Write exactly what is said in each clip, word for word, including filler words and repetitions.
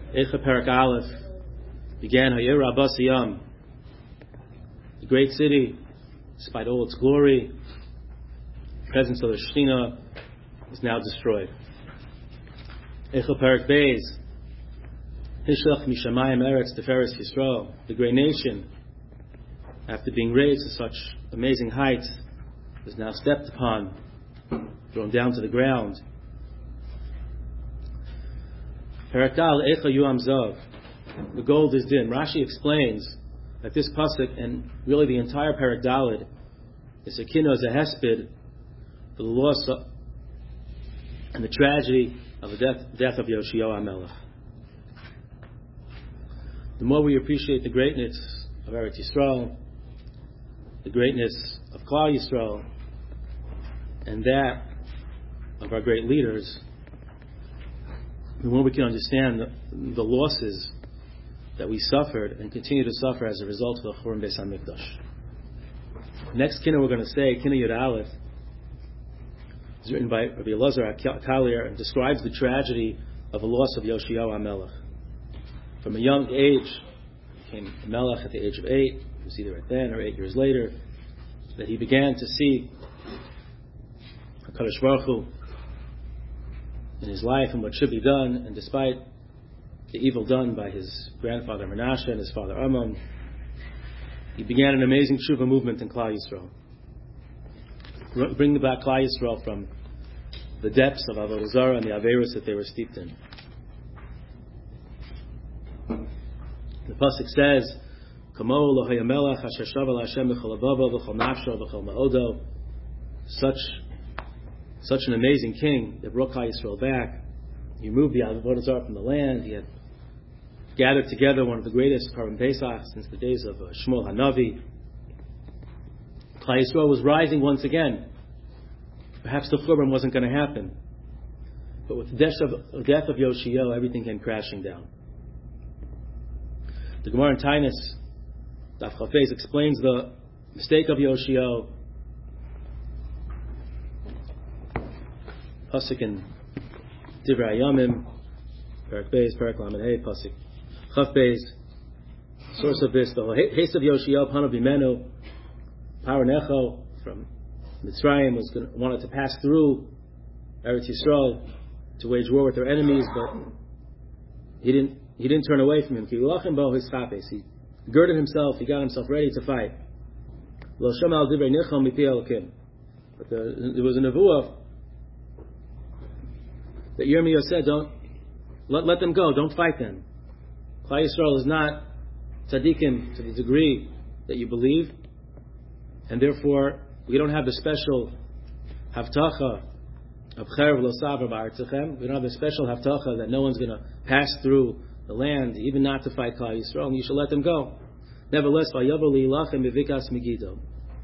Eicha Perak Aleph began Hayir Abbasiyam, the great city, despite all its glory, the presence of the Shekhinah is now destroyed. Eicha Perak Beis, Hishlach Mishamayim Eretz Teferes Yisrael, the great nation, after being raised to such amazing heights, is now stepped upon, thrown down to the ground. Perak Dal Eicha Yuam Zav, the gold is din. Rashi explains that this pasuk and really the entire Perak Daled is a kino, as a hesped for the loss of, and the tragedy of the death, death of Yoshiyahu HaMelech. The more we appreciate the greatness of Eretz Yisrael, the greatness of Klal Yisrael, and that of our great leaders, the more we can understand the, the losses that we suffered and continue to suffer as a result of the Churban Beis HaMikdash. Next kina we're going to say, Kina Yud Aleph, is written by Rabbi Elazar HaKalier and describes the tragedy of the loss of Yoshiyahu HaMelech. From a young age, he became a Melech at the age of eight, it was either right then or eight years later, that he began to see HaKadosh Baruch Hu in his life and what should be done, and despite the evil done by his grandfather Menashe and his father Amon, he began an amazing tshuva movement in Klal Yisrael, bringing back Klal Yisrael from the depths of Avodah Zarah and the Averos that they were steeped in. The pasuk says, "Kamo lo hayamelach asher shava Hashem b'chol avavo v'chol nafsho v'chol ma'odo." Such Such an amazing king that brought Klal Yisrael back. He removed the Avodah Zarah from the land. He had gathered together one of the greatest Korban Pesach since the days of uh, Shmuel Hanavi. Klal Yisrael was rising once again. Perhaps the Churban wasn't going to happen. But with the death of, death of Yoshiyahu, everything came crashing down. The Gemara in Tainus, Daf Chafez, explains the mistake of Yoshiyahu. Pasuk in Divrei Hayamim, Perak Beis, Perak Lamed Hey, Pasuk Chaf Beis. Source of this, the haste of Yoshiyahu Panav Bimenu, Paro Necho from Mitzrayim was going to, wanted to pass through Eretz Yisrael to wage war with their enemies, but he didn't. He didn't turn away from him. He girded himself. He got himself ready to fight. But the, there was a nevuah that Yirmiyah said, "Don't let, let them go. Don't fight them. Klal Yisrael is not tzaddikim to the degree that you believe, and therefore we don't have the special haftacha of cherev lo savar ba'artzachem. We don't have the special haftacha that no one's going to pass through the land, even not to fight Klal Yisrael, and you should let them go. Nevertheless, vayavo li'ilachem bevikas Megiddo.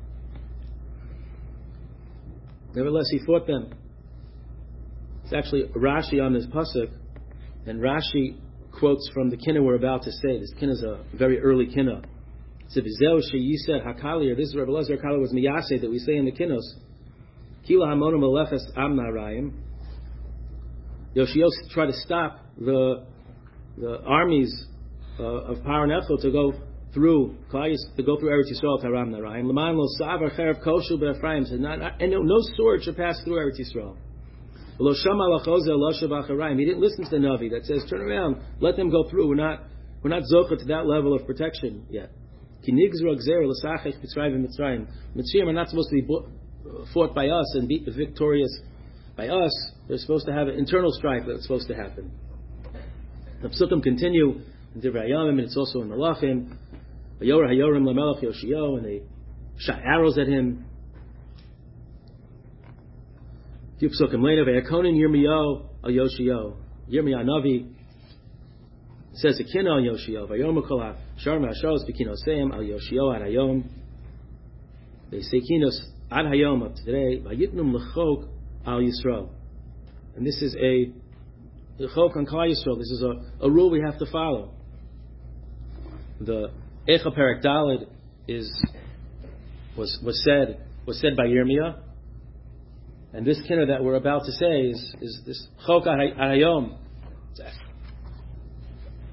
Nevertheless, he fought them." It's actually Rashi on this pasuk, and Rashi quotes from the kinna we're about to say. This kinna is a very early kinna. It's Vizeu sheyiseh hakalier. This is Rabbi Elazar HaKalier was miyaseh that we say in the kinnos. Kila hamonim aleches amnarayim. Yoshiyahu tried to stop the the armies uh, of Paro Necho to go through to go through Eretz Yisrael to Aram Narayim. L'man lo savar cherev koshu be'Ephraim said, not, not, and no, no sword should pass through Eretz Yisrael. Lo shama lachozel lo shavacharayim. He didn't listen to the Navi that says, "Turn around, let them go through." We're not we're not zocher to that level of protection yet. Ki nigzro gzer l'sachech b'tzrayim Mitzrayim. Mitzrayim are not supposed to be fought by us and beat victorious by us. They're supposed to have an internal strife that's supposed to happen. The Psukim continue in Divrei Hayamim, and it's also in Malachim. Vayorah hayorim lamelech Yoshiyahu, and they shot arrows at him. A few Psukim later, Vayakonin Yirmiyahu al Yoshiyahu. Yirmiyahu Navi says a kinna al Yoshiyahu. Vayom kol sharma hasharos b'kinoseim al Yoshiyahu ad hayom. They say kinos ad hayom up to today. Vayitnum lechok al Yisrael. And this is a The Chok on Klal Yisrael. This is a, a rule we have to follow. The Eicha Perak Daled is was was said was said by Yirmiyah, and this kinna that we're about to say is is this Chok Hayom.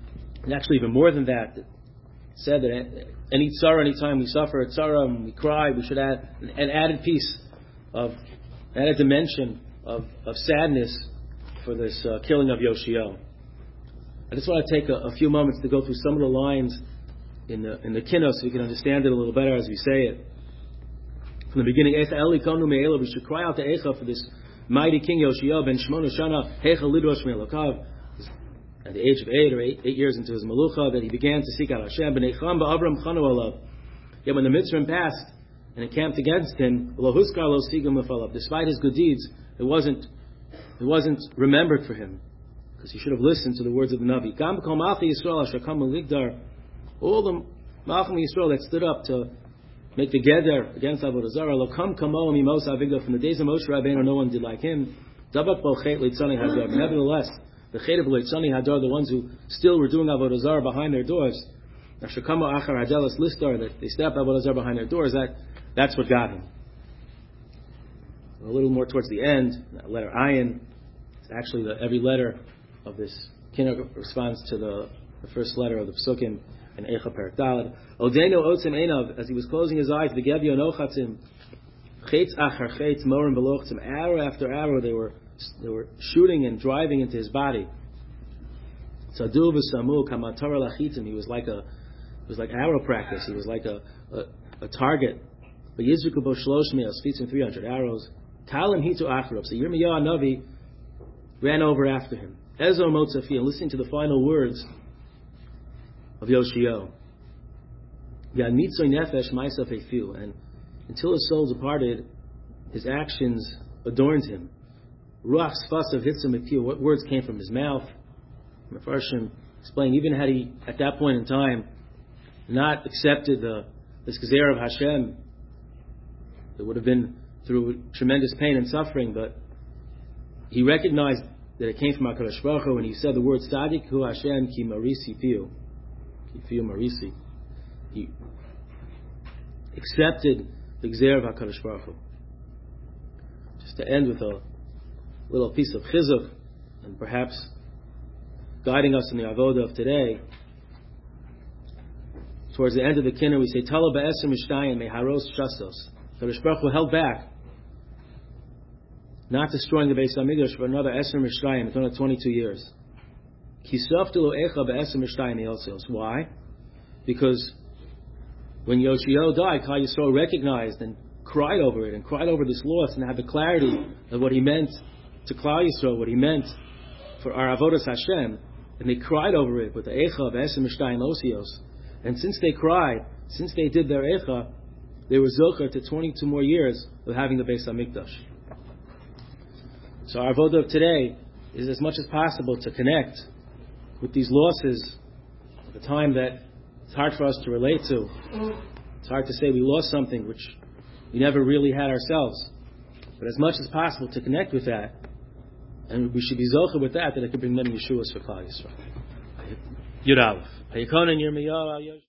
and actually even more than that, it said that any tzara, any time we suffer a tzara and we cry, we should add an added piece of, added dimension of, of sadness for this uh, killing of Yoshio. I just want to take a, a few moments to go through some of the lines in the in the Kinnos so we can understand it a little better as we say it. From the beginning, Echa Eli Konu Me'ela, we should cry out to Echa for this mighty King Yoshio ben Shmona Shana Hecha Lidrosh Me'elokav. At the age of eight or eight, eight years into his Malucha, that he began to seek out Hashem. B'neicham ba'Avram Chanu alav. Yet when the Mitzrayim passed and encamped against him, lo huskar lo sigam lefalav. Despite his good deeds, it wasn't it wasn't remembered for him because he should have listened to the words of the Navi. Gam b'kol malchei Yisrael asher kamu ligdar. All the malchei Yisrael that stood up to make the geder against Avodah Zarah, lo kam kamo mimos avigdor. From the days of Moshe Rabbeinu, no one did like him. Dabak bol chet leitzani hadar. Nevertheless, the Chet of Leitzani Hadar, the ones who still were doing Avodah Zarah behind their doors, Ashakamo Achar Hadelas Listar, that they stepped Avodah Zarah behind their doors, that, that's what got him. A little more towards the end, letter Ayin, it's actually the, every letter of this Kinner responds to the, the first letter of the Psukim in Eicha Perek Daled. Odeno Otzim Einav, as he was closing his eyes, the Gevyo Nochatzim, Chetz Achar Chetz Morim Belochtzim, hour after hour they were They were shooting and driving into his body. Tzadu v'samu kamatara lachitim. He was like a, it was like arrow practice. He was like a, a, a target. But yizriku bo shlosh me'as, feet three hundred arrows. Kalim hitu acharov. So Yirmiyahu Navi ran over after him. Ezo motzafi, and listening to the final words of Yoshio. Yad mitzoy nefesh ma'asaf efiu. And until his soul departed, his actions adorned him. Ruach sfasav hitzam epiu. What words came from his mouth? Mefarshim explain, even had he at that point in time not accepted the this gezer of Hashem, it would have been through tremendous pain and suffering. But he recognized that it came from HaKadosh Baruch Hu when he said the word Tzadik Hu Hashem Ki Marisi Piu, Ki Piu Marisi. He accepted the gezer of HaKadosh Baruch Hu. Just to end with a little piece of chizuk, and perhaps guiding us in the avodah of today. Towards the end of the kinner, we say, Tala ba'eser mishtayim meharos shastos. Kadosh Baruch Hu held back, not destroying the Beis Hamikdash for another eser mishtayim, it's another twenty-two years. Kisaftu lo echa ba'eser mishtayim yelseos. Why? Because when Yoshio died, Klal Yisrael recognized and cried over it, and cried over this loss, and had the clarity of what he meant to Klal Yisrael, what he meant for our avodas Hashem, and they cried over it with the echa of eser mishtayim osios. And since they cried, since they did their echa, they were zocher to twenty-two more years of having the Beis Hamikdash. So our avodah of today is as much as possible to connect with these losses of a time that it's hard for us to relate to. It's hard to say we lost something which we never really had ourselves. But as much as possible to connect with that, and we should be zocher with that, that it could bring many Yeshuas for Klal Yisrael. Yud Aleph.